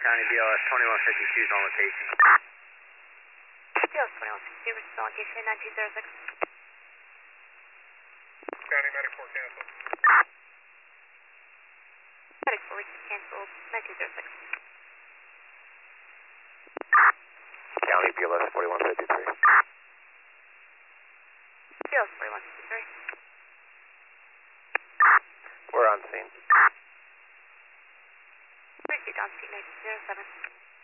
County, BLS 2152 is on location. BLS 2152, which is on location 9206. County Medic 4 cancel. Medic 4 reached canceled 9206. County BLS 4153. BLS 4153. We're on scene. Received on scene 9207.